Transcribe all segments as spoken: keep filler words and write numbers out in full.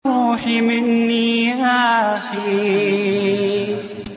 الروح مني يا أخي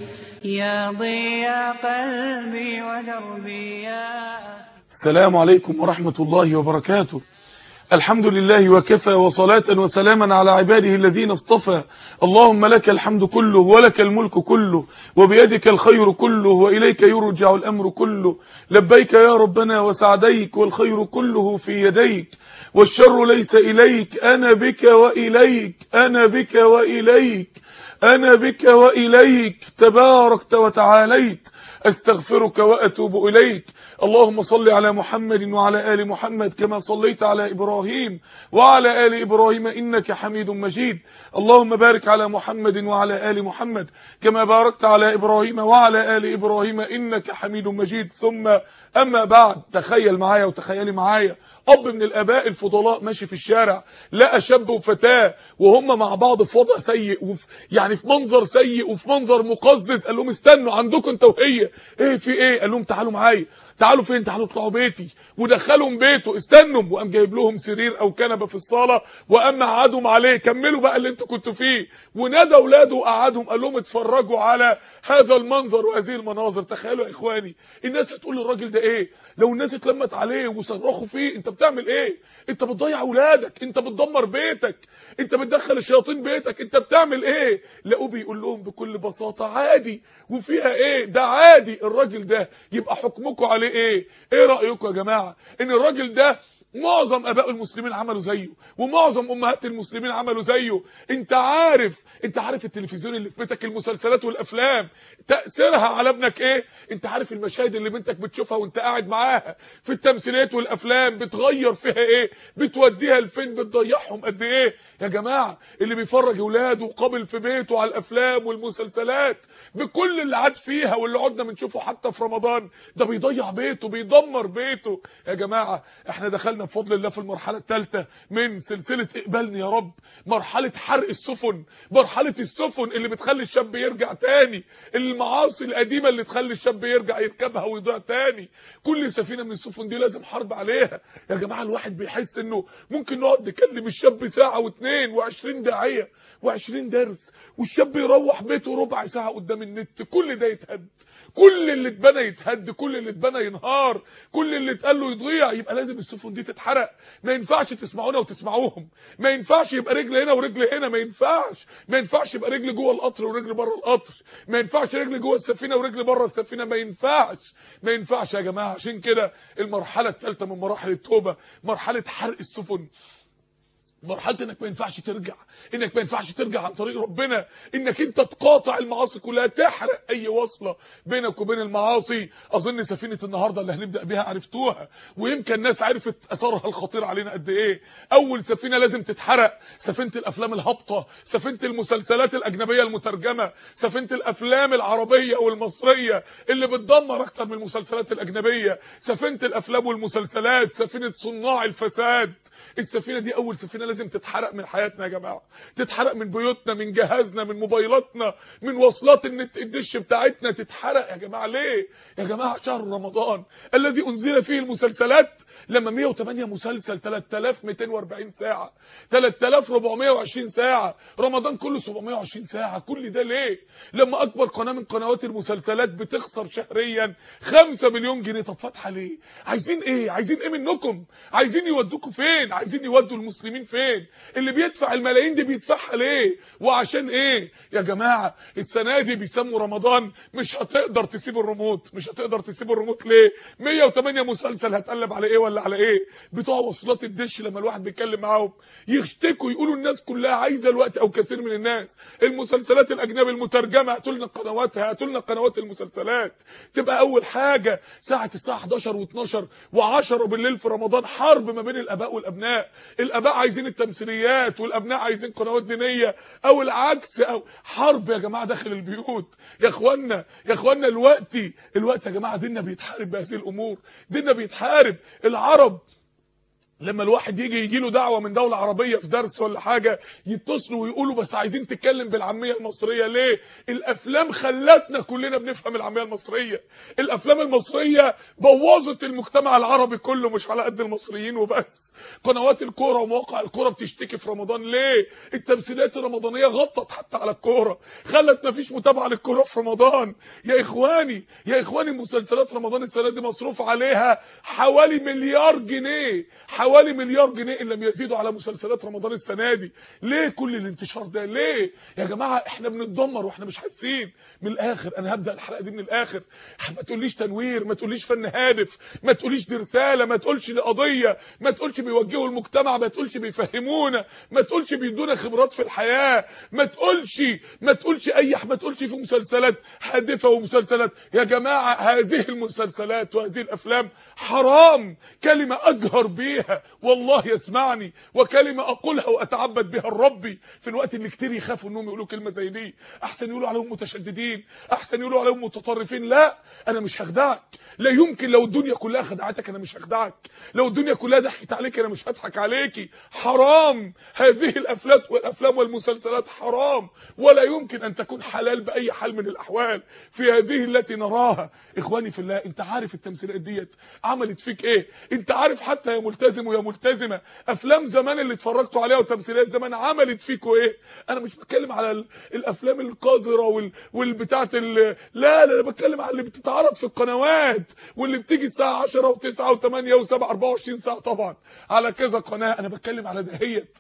يا ضياء قلبي ودربي يا أخي. السلام عليكم ورحمة الله وبركاته. الحمد لله وكفى، وصلاة وسلاما على عباده الذين اصطفى. اللهم لك الحمد كله ولك الملك كله وبيدك الخير كله وإليك يرجع الأمر كله. لبيك يا ربنا وسعديك، والخير كله في يديك والشر ليس إليك. أنا بك وإليك، أنا بك وإليك، أنا بك وإليك، تباركت وتعاليت. أستغفرك وأتوب إليك. اللهم صل على محمد وعلى آل محمد كما صليت على إبراهيم وعلى آل إبراهيم إنك حميد مجيد. اللهم بارك على محمد وعلى آل محمد كما باركت على إبراهيم وعلى آل إبراهيم إنك حميد مجيد. ثم أما بعد، تخيل معايا وتخيلي معايا أب من الآباء الفضلاء ماشي في الشارع، لقى شاب وفتاة وهم مع بعض في وضع سيء، وفي يعني في منظر سيء وفي منظر مقزز. قال لهم استنوا عندكم انت وهي، ايه في ايه؟ قال لهم تعالوا معايا. تعالوا فين؟ تعالوا اطلعوا بيتي. ودخلهم بيته. استنوا، وقام جايب لهم سرير او كنبه في الصاله وقام قعدهم عليه. كملوا بقى اللي انتوا كنتوا فيه. ونادى اولاده وقعدهم، قال لهم اتفرجوا على هذا المنظر وهذه المناظر. تخيلوا يا اخواني، الناس هتقول للراجل ده ايه لو الناس اتلمت عليه وصرخوا فيه؟ انت بتعمل ايه؟ انت بتضيع اولادك، انت بتدمر بيتك، انت بتدخل الشياطين بيتك، انت بتعمل ايه؟ لقوه بيقول لهم بكل بساطه عادي. وفيها ايه؟ ده عادي. الراجل ده يبقى حكمكم عليه ايه؟ ايه رايكم يا جماعه ان الراجل ده معظم اباء المسلمين عملوا زيه ومعظم امهات المسلمين عملوا زيه؟ انت عارف انت عارف التلفزيون اللي في بيتك، المسلسلات والافلام، تاثيرها على ابنك ايه؟ انت عارف المشاهد اللي بنتك بتشوفها وانت قاعد معاها في التمثيليات والافلام بتغير فيها ايه؟ بتوديها لفين؟ بتضيعهم قد ايه يا جماعه؟ اللي بيفرج اولاده قابل في بيته على الافلام والمسلسلات بكل اللي عاد فيها واللي عدنا بنشوفه حتى في رمضان، ده بيضيع بيته، بيدمر بيته يا جماعه. احنا دخلنا بفضل الله في المرحله الثالثه من سلسله اقبلني يا رب، مرحله حرق السفن، مرحله السفن اللي بتخلي الشاب يرجع تاني، المعاصي القديمه اللي تخلي الشاب يرجع يركبها ويضيع تاني. كل سفينه من السفن دي لازم حرب عليها يا جماعه. الواحد بيحس انه ممكن نقعد نكلم الشاب ساعه واثنين وعشرين داعيه وعشرين درس، والشاب يروح بيته ربع ساعه قدام النت، كل ده يتهد، كل اللي اتبنى يتهد، كل اللي اتبنى ينهار، كل اللي اتقال له يضيع. يبقى لازم السفن دي تتحرق. ما ينفعش تسمعونا وتسمعوهم، ما ينفعش يبقى رجل هنا ورجل هنا، ما ينفعش ما ينفعش يبقى رجل جوه القطر ورجل بره القطر، ما ينفعش رجل جوه السفينه ورجل بره السفينه، ما ينفعش ما ينفعش يا جماعه. عشان كده المرحله الثالثه من مراحل التوبه مرحله حرق السفن، مرحله انك ما ينفعش ترجع، انك ما ينفعش ترجع عن طريق ربنا، انك انت تقاطع المعاصي كلها، تحرق اي وصله بينك وبين المعاصي. اظن سفينه النهارده اللي هنبدا بيها عرفتوها، ويمكن الناس عرفت اثرها الخطير علينا قد ايه. اول سفينه لازم تتحرق سفينه الافلام الهابطه، سفينه المسلسلات الاجنبيه المترجمه، سفينه الافلام العربيه والمصريه اللي بتدمر اكتر من المسلسلات الاجنبيه، سفينه الافلام والمسلسلات، سفينه صناع الفساد. السفينه دي اول سفينه لازم تتحرق من حياتنا يا جماعه، تتحرق من بيوتنا، من جهازنا، من موبايلاتنا، من وصلات النت الدش بتاعتنا، تتحرق يا جماعه. ليه يا جماعه؟ شهر رمضان الذي انزل فيه المسلسلات، لما مية وتمانية مسلسل، تلاتة آلاف ومئتين وأربعين ساعه، تلاتة آلاف وأربعمية وعشرين ساعه، رمضان كله سبعمية وعشرين ساعه. كل ده ليه؟ لما اكبر قناه من قنوات المسلسلات بتخسر شهريا خمسة مليون جنيه. طب فاتحه ليه؟ عايزين ايه؟ عايزين ايه منكم؟ عايزين يودوكوا فين؟ عايزين يودوا المسلمين فين؟ اللي بيدفع الملايين دي بيدفعها ليه وعشان ايه يا جماعه؟ السنه دي بيسموا رمضان مش هتقدر تسيب الريموت، مش هتقدر تسيب الريموت. ليه؟ مية وتمانية مسلسل، هتقلب على ايه ولا على ايه؟ بتوع وصلات الدش لما الواحد بيتكلم معاهم يشتكوا، يقولوا الناس كلها عايزه الوقت، او كثير من الناس، المسلسلات الاجنبيه المترجمه، هاتوا لنا قنواتها، هاتوا لنا قنوات المسلسلات. تبقى اول حاجه ساعه الساعه حداشر واتناشر وعشرة بالليل في رمضان حرب ما بين الاباء والابناء، الاباء عايزين التمثيليات والابناء عايزين قنوات دينيه، او العكس، او حرب يا جماعه داخل البيوت. يا اخوانا يا اخوانا الوقت الوقت يا جماعه ديننا بيتحارب بهذه الامور، ديننا بيتحارب. العرب لما الواحد يجي يجي له دعوه من دوله عربيه في درس ولا حاجه، يتصلوا ويقولوا بس عايزين تتكلم بالعاميه المصريه. ليه؟ الافلام خلتنا كلنا بنفهم العاميه المصريه. الافلام المصريه بوظت المجتمع العربي كله، مش على قد المصريين وبس. قنوات الكوره ومواقع الكوره بتشتكي في رمضان. ليه؟ التمثيليات الرمضانيه غطت حتى على الكوره، خلت مفيش متابعه للكوره في رمضان. يا اخواني يا اخواني مسلسلات رمضان السنه دي مصروف عليها حوالي مليار جنيه، حوالي مليار جنيه ان لم يزيدوا على مسلسلات رمضان السنه دي. ليه كل الانتشار ده؟ ليه يا جماعه؟ احنا بنتدمر واحنا مش حاسين. من الاخر انا هبدا الحلقه دي من الاخر، ما تقوليش تنوير، ما تقوليش فن هادف، ما تقوليش دي رساله، ما تقولش دي قضيه، ما تقولش بيوجهوا المجتمع، ما تقولش بيفهمونا، ما تقولش بيدونا خبرات في الحياه، ما تقولش ما تقولش اي ما تقولش في مسلسلات هادفه ومسلسلات. يا جماعه هذه المسلسلات وهذه الافلام حرام، كلمه اجهر بيها والله يسمعني، وكلمه اقولها واتعبد بها لربي في الوقت اللي كتير يخافوا انهم يقولوا كلمه زي دي. احسن يقولوا عليهم متشددين، احسن يقولوا عليهم متطرفين. لا، انا مش هخدعك، لا يمكن. لو الدنيا كلها خدعتك انا مش هخدعك، لو الدنيا كلها ضحكت عليك انا مش هضحك عليكي. حرام هذه الافلام والافلام والمسلسلات، حرام، ولا يمكن ان تكون حلال باي حال من الاحوال في هذه التي نراها. اخواني في الله، انت عارف التمثيلات ديت عملت فيك ايه؟ انت عارف حتى يا ملتزم ويا ملتزمه افلام زمان اللي اتفرجتوا عليها وتمثيلات زمان عملت فيكوا ايه؟ انا مش بتكلم على الافلام القذره وال والبتاعه لا لا انا بتكلم على اللي بتتعرض في القنوات واللي بتيجي الساعه عشرة وتسعة وثمانية وسبعة أربعة وعشرين ساعه طبعا على كذا قناه. انا بتكلم على دهيت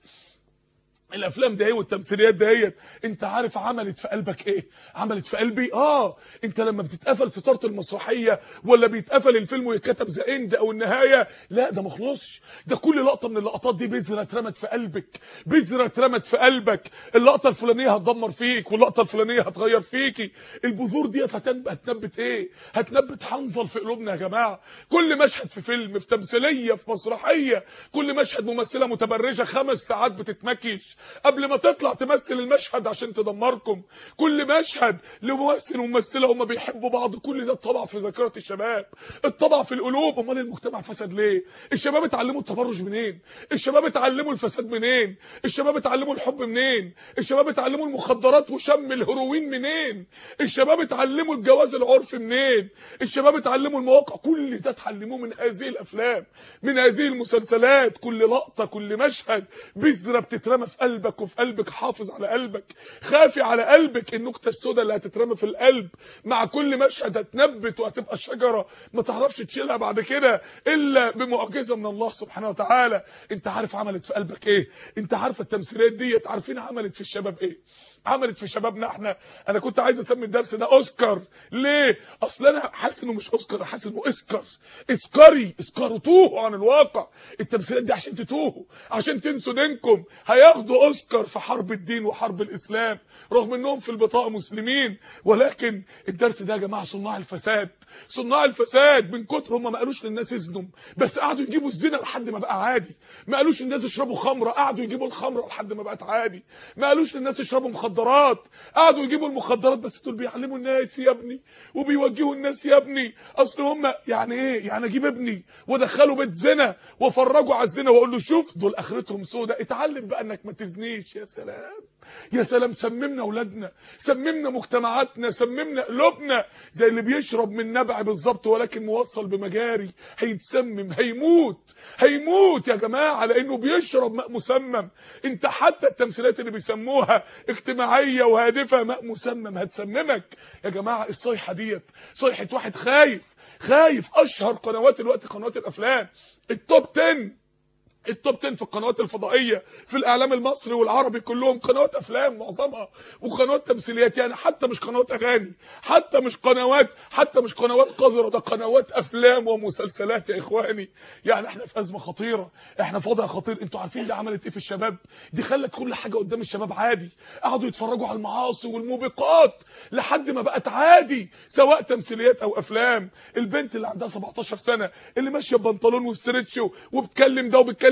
الافلام دهيت والتمثيليات دهيت. انت عارف عملت في قلبك ايه؟ عملت في قلبي اه انت لما بتتقفل ستاره المسرحيه ولا بيتقفل الفيلم ويتكتب ذا اند او النهايه، لا ده ما خلصش، ده كل لقطه من اللقطات دي بذره اترمت في قلبك، بذره اترمت في قلبك. اللقطه الفلانيه هتدمر فيك، واللقطه الفلانيه هتغير فيكي. البذور ديت هتنبت ايه؟ هتنبت حنظل في قلوبنا يا جماعه. كل مشهد في فيلم، في تمثيليه، في مسرحيه، كل مشهد ممثله متبرجه خمس ساعات بتتمكيش قبل ما تطلع تمثل المشهد عشان تدمركم. كل مشهد لممثل وممثله هما بيحبوا بعض، كل ده اتطبع في ذاكره الشباب، اتطبع في القلوب. امال المجتمع فسد ليه؟ الشباب اتعلموا التبرج منين؟ الشباب اتعلموا الفساد منين؟ الشباب اتعلموا الحب منين؟ الشباب اتعلموا المخدرات وشم الهيروين منين؟ الشباب اتعلموا الجواز العرفي منين؟ الشباب اتعلموا المواقع. كل ده اتعلموه من هذه الافلام، من هذه المسلسلات. كل لقطه، كل مشهد بذره بتترمى في قلبك وفي قلبك. حافظ على قلبك، خافي على قلبك. النكته السوداء اللي هتترمى في القلب مع كل مشهد هتنبت وهتبقى شجره ما تعرفش تشيلها بعد كده الا بمعجزه من الله سبحانه وتعالى. انت عارف عملت في قلبك ايه؟ انت عارفه التمثيليات ديت عارفين عملت في الشباب ايه؟ عملت في شبابنا احنا. انا كنت عايز اسمي الدرس ده اوسكار. ليه؟ اصل انا حاسس انه مش اوسكار، حاسس انه اسكر، اسكري، اسكروا، توهوا عن الواقع. التمثيلات دي عشان تتوهوا، عشان تنسوا دينكم. هياخدوا اوسكار في حرب الدين وحرب الاسلام رغم انهم في البطاقه مسلمين. ولكن الدرس ده يا جماعه صناع الفساد، صناع الفساد من كتر هم ما قالوش للناس ازنوا، بس قعدوا يجيبوا الزنا لحد ما بقى عادي. ما قالوش للناس اشربوا خمره، قعدوا يجيبوا الخمره لحد ما بقت عادي. ما قالوش للناس اشربوا مخدرات، قعدوا يجيبوا المخدرات. بس دول بيعلموا الناس يا ابني وبيوجهوا الناس يا ابني. اصل هم يعني ايه؟ يعني اجيب ابني وادخله بيت زنا وافرجه على الزنا واقول له شوف دول اخرتهم سودا، اتعلم بقى انك ما تزنيش. يا سلام يا سلام، سممنا اولادنا، سممنا مجتمعاتنا، سممنا قلوبنا زي اللي بيشرب من نبع بالظبط ولكن موصل بمجاري. هيتسمم، هيموت، هيموت يا جماعه لانه بيشرب ماء مسمم. انت حتى التمثيلات اللي بيسموها اجتماعيه وهادفه ماء مسمم هتسممك يا جماعه. الصيحه ديت صيحه واحد خايف، خايف. اشهر قنوات الوقت قنوات الافلام، التوب عشرة، التوب عشرة في القنوات الفضائيه في الاعلام المصري والعربي كلهم قنوات افلام معظمها وقنوات تمثيليات. يعني حتى مش قنوات اغاني، حتى مش قنوات حتى مش قنوات قذره، ده قنوات افلام ومسلسلات يا اخواني. يعني احنا في ازمه خطيره، احنا في وضع خطير. انتوا عارفين دي عملت ايه في الشباب؟ دي خلت كل حاجه قدام الشباب عادي. قعدوا يتفرجوا على المعاصي والموبقات لحد ما بقت عادي، سواء تمثيليات او افلام. البنت اللي عندها سبعتاشر سنه اللي ماشيه ببنطلون وستريتش وبتكلم ده وبتكلم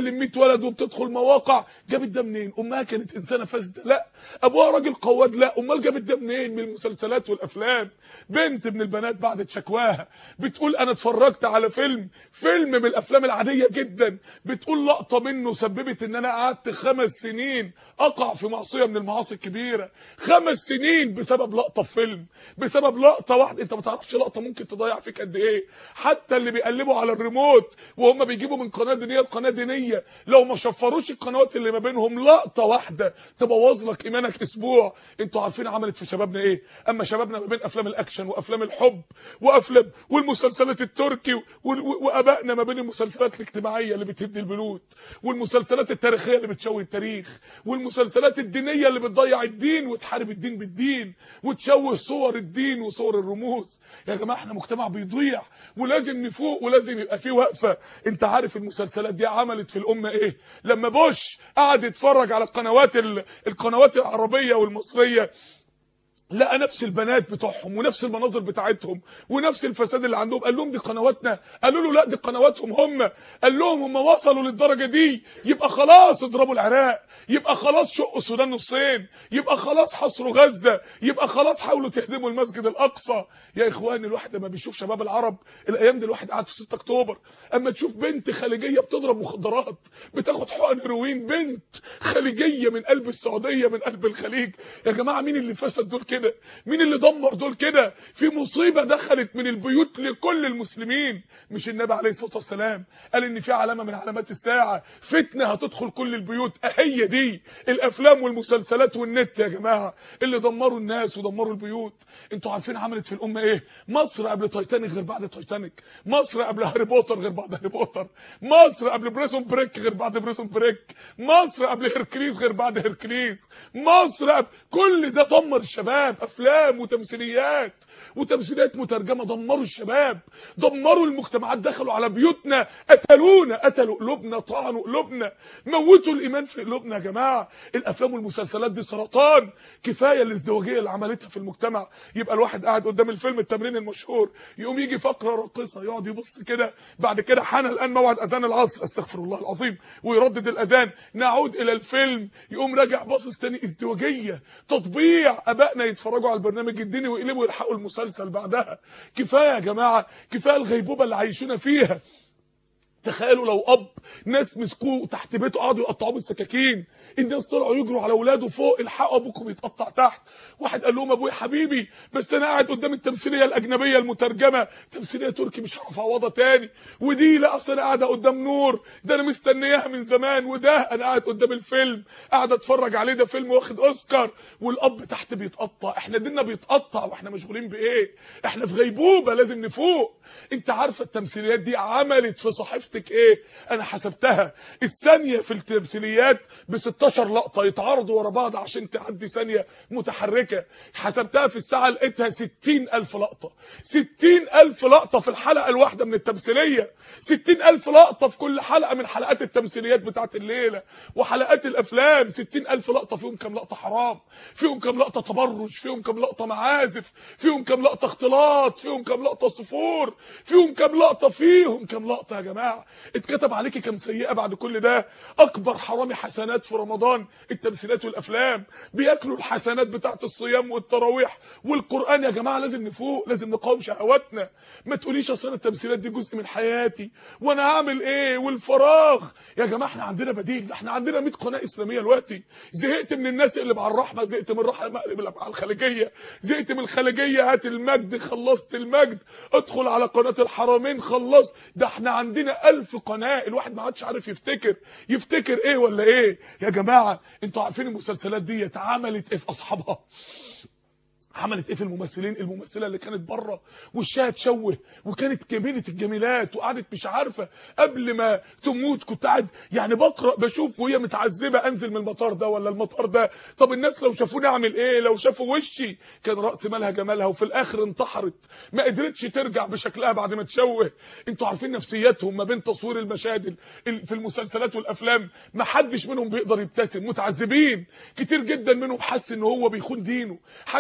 بتكلم مية ولد وبتدخل مواقع. جابت ده منين؟ امها كانت انسانه فاسده؟ لا. ابوها راجل قواد؟ لا. امال جابت ده منين؟ من المسلسلات والافلام. بنت من البنات بعد شكواها بتقول انا اتفرجت على فيلم فيلم من الافلام العاديه جدا، بتقول لقطه منه سببت ان انا قعدت خمس سنين اقع في معصيه من المعاصي الكبيره. خمس سنين بسبب لقطه في فيلم، بسبب لقطه واحده. انت ما تعرفش لقطه ممكن تضيع فيك قد ايه. حتى اللي بيقلبوا على الريموت وهم بيجيبوا من قناه دينيه لقناه دينيه، لو ما شفروش القنوات اللي ما بينهم لقطه واحده تبوظ لك ايمانك اسبوع. انتوا عارفين عملت في شبابنا ايه؟ اما شبابنا ما بين افلام الاكشن وافلام الحب وافلام والمسلسلات التركي، وابائنا ما بين المسلسلات الاجتماعيه اللي بتهد البيوت، والمسلسلات التاريخيه اللي بتشوه التاريخ، والمسلسلات الدينيه اللي بتضيع الدين وتحارب الدين بالدين وتشوه صور الدين وصور الرموز. يا جماعه احنا مجتمع بيضيع ولازم نفوق ولازم يبقى فيه وقفه. انت عارف المسلسلات دي عملت في الامه ايه؟ لما بوش قعد يتفرج على القنوات القنوات العربيه والمصريه، لقى نفس البنات بتوعهم ونفس المناظر بتاعتهم ونفس الفساد اللي عندهم. قال لهم دي قنواتنا؟ قالوا له لا دي قنواتهم هم. قال لهم هم وصلوا للدرجه دي يبقى خلاص اضربوا العراق، يبقى خلاص شقوا السودان نصين، يبقى خلاص حصروا غزه، يبقى خلاص حاولوا تهدموا المسجد الاقصى. يا اخواني الواحد لما بيشوف شباب العرب الايام دي، الواحد قاعد في ستة اكتوبر، اما تشوف بنت خليجيه بتضرب مخدرات بتاخد حقن هيروين، بنت خليجيه من قلب السعوديه من قلب الخليج. يا جماعه مين اللي فسد دول كده؟ مين اللي دمر دول كده؟ في مصيبه دخلت من البيوت لكل المسلمين. مش النبي عليه الصلاه والسلام قال ان في علامه من علامات الساعه فتنه هتدخل كل البيوت؟ هي دي الافلام والمسلسلات والنت يا جماعه اللي دمروا الناس ودمروا البيوت. انتوا عارفين عملت في الامه ايه؟ مصر قبل تايتانيك غير بعد تايتانيك، مصر قبل هاري بوتر غير بعد هاري بوتر، مصر قبل بريزون بريك غير بعد بريزون بريك، مصر قبل هيركليز غير بعد هيركليز، مصر قبل كل ده دمر الشباب. افلام وتمثيليات وتمثيليات مترجمه دمروا الشباب، دمروا المجتمعات، دخلوا على بيوتنا، قتلونا، قتلوا قلوبنا، طعنوا قلوبنا، موتوا الايمان في قلوبنا. يا جماعه الافلام والمسلسلات دي سرطان. كفايه الازدواجيه اللي عملتها في المجتمع. يبقى الواحد قاعد قدام الفيلم التمرين المشهور، يقوم يجي فقره راقصه يقعد يبص كده، بعد كده حان الان موعد اذان العصر، استغفر الله العظيم، ويردد الاذان، نعود الى الفيلم، يقوم راجع باصص تاني، ازدواجيه، تطبيع. ابائنا يتفرجوا على البرنامج الديني ويقلبوا يلحقوا المسلسل بعدها. كفايه يا جماعه، كفايه الغيبوبه اللي عايشونا فيها. تخيلوا لو اب ناس مسكوه تحت بيته قعدوا يقطعوه بالسكاكين، الناس طلعوا يجروا على اولاده فوق، الحقوا ابوكم يتقطع تحت. واحد قال لهم ابويا حبيبي بس انا قاعد قدام التمثيليه الاجنبيه المترجمه، تمثيليه تركي مش هعرف اعوضها تاني، ودي لا اصل انا قاعده قدام نور ده انا مستنياها من زمان، وده انا قاعد قدام الفيلم قاعد اتفرج عليه، ده فيلم واخد اوسكار، والاب تحت بيتقطع. احنا ديننا بيتقطع واحنا مشغولين بايه؟ احنا في غيبوبه، لازم نفوق. انت عارفه التمثيليات دي عملت في صحيفتك ايه؟ انا حسبتها الثانيه في التمثيليات ب ستاشر لقطه يتعارضوا ورا بعض عشان تعدي ثانيه متحركه. حسبتها في الساعه لقيتها ستين الف لقطه، ستين الف لقطه في الحلقه الواحده من التمثيليه، ستين الف لقطه في كل حلقه من حلقات التمثيليات بتاعت الليله وحلقات الافلام. ستين الف لقطه، فيهم كام لقطه حرام، فيهم كام لقطه تبرج، فيهم كام لقطه معازف، فيهم كام لقطه اختلاط، فيهم كام لقطه صفور، فيهم كام لقطه فيهم كام لقطه. يا جماعه اتكتب عليكي كام سيئه بعد كل ده. اكبر حرامي حسنات في رمضان التمثيلات والافلام، بياكلوا الحسنات بتاعت الصيام والتراويح والقران. يا جماعه لازم نفوق، لازم نقاوم شهواتنا. ما تقوليش اصل التمثيلات دي جزء من حياتي وانا هعمل ايه والفراغ. يا جماعه احنا عندنا بديل، احنا عندنا مية قناه اسلاميه دلوقتي. زهقت من الناس اللي مع الرحمه، زهقت من الرحمه اقلب مع الخليجيه، زهقت من الخليجيه هات المجد، خلصت المجد ادخل على قناه الحرمين خلصت. ده احنا عندنا ألف قناه، الواحد ما عادش عارف يفتكر يفتكر ايه ولا ايه. يا جماعه انتوا عارفين المسلسلات دي عملت ايه في اصحابها؟ عملت ايه في الممثلين؟ الممثله اللي كانت بره وشها تشوه وكانت جميله الجميلات وقعدت مش عارفه قبل ما تموت، كنت قاعد يعني بقرا بشوف وهي متعذبه، انزل من المطار ده ولا المطار ده، طب الناس لو شافوني اعمل ايه؟ لو شافوا وشي كان راس مالها جمالها، وفي الاخر انتحرت، ما قدرتش ترجع بشكلها بعد ما تشوه. انتوا عارفين نفسياتهم ما بين تصوير المشاهد في المسلسلات والافلام، ما حدش منهم بيقدر يبتسم، متعذبين كتير جدا منهم، حاسس ان هو بيخون دينه، حاسس ان هو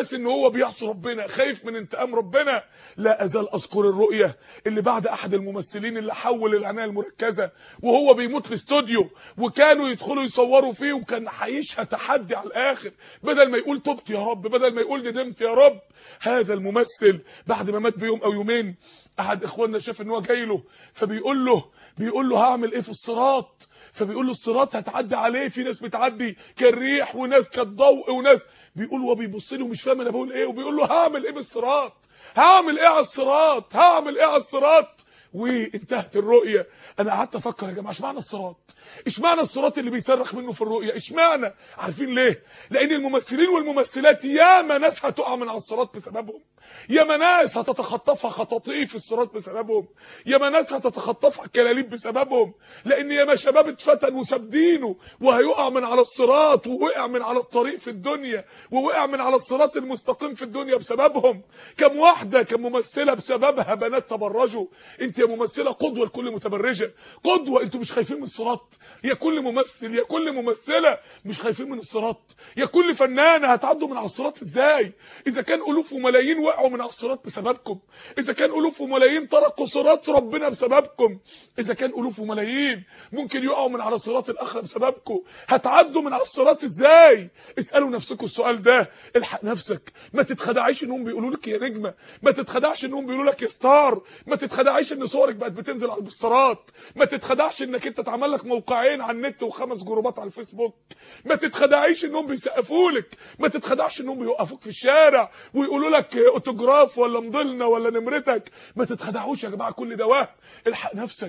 وهو بيعصي ربنا، خايف من انتقام ربنا. لا ازال اذكر الرؤيه اللي بعد احد الممثلين اللي حول العنايه المركزه وهو بيموت الاستوديو، وكانوا يدخلوا يصوروا فيه، وكان عايشها تحدي على الاخر، بدل ما يقول تبت يا رب، بدل ما يقول ندمت يا رب. هذا الممثل بعد ما مات بيوم او يومين احد اخواننا شاف ان هو جاي له، فبيقول له بيقول له هعمل ايه في الصراط؟ فبيقول له الصراط هتعدي عليه، في ناس بتعدي كالريح وناس كالضوء وناس، بيقول هو بيبص لي ومش فاهم انا بقول ايه، وبيقول له هعمل ايه بالصراط؟ هعمل ايه على الصراط؟ هعمل ايه على الصراط؟ وانتهت الرؤيه. انا قعدت افكر يا جماعه اشمعنى الصراط؟ اشمعنى الصراط اللي بيصرخ منه في الرؤيه؟ اشمعنى؟ عارفين ليه؟ لان الممثلين والممثلات ياما ناس هتقع من على الصراط بسببهم، ياما ناس هتتخطفها خطاطيف الصراط بسببهم، ياما ناس هتتخطفها كلاليب بسببهم، لان ياما شباب اتفتن وساب دينه وهيقع من على الصراط، ووقع من على الطريق في الدنيا، ووقع من على الصراط المستقيم في الدنيا بسببهم. كم واحده كم ممثله بسببها بنات تبرجوا. انت يا ممثله قدوه لكل متبرجه، قدوه. انتوا مش خايفين من الصراط؟ يا كل ممثل يا كل ممثله مش خايفين من الصراط؟ يا كل فنانه هتعدوا من على الصراط ازاي؟ اذا كان الوف وملايين وقعوا من على الصراط بسببكم، اذا كان الوف وملايين تركوا صراط ربنا بسببكم، اذا كان الوف وملايين ممكن يقعوا من على صراط الاخره بسببكم، هتعدوا من على الصراط ازاي؟ اسالوا نفسكم السؤال ده. الحق نفسك، ما تتخدعيش انهم بيقولوا لك يا نجمه، ما تتخدعش انهم بيقولوا لك يا ستار، ما تتخدعيش ان صورك بقت بتنزل على البوسترات، ما تتخدعش انك انت اتعمل لك موقعين على النت وخمس جروبات على الفيسبوك، ما تتخدعيش انهم بيسقفوا لك، ما تتخدعش انهم بيوقفوك في الشارع ويقولوا لك اوتوجراف ولا مضلنا ولا نمرتك، ما تتخدعوش يا جماعه، كل ده وهم. الحق نفسك،